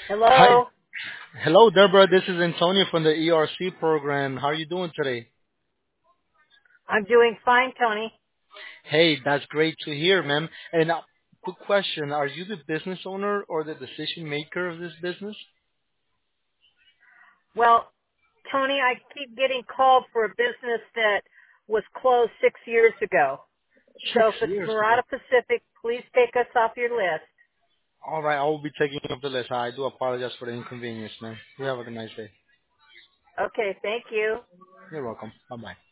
Hi. Hello. Hello, Deborah. This is Antonio from the ERC program. How are you doing today? I'm doing fine, Tony. Hey, that's great to hear, ma'am. And quick question. Are you the business owner or the decision maker of this business? Well, Tony, I keep getting called for a business that was closed 6 years ago. Six So if it's years ago. Murata Pacific, please take us off your list. All right, I will be taking up the list. I do apologize for the inconvenience, man. You have a nice day. Okay, thank you. You're welcome. Bye-bye.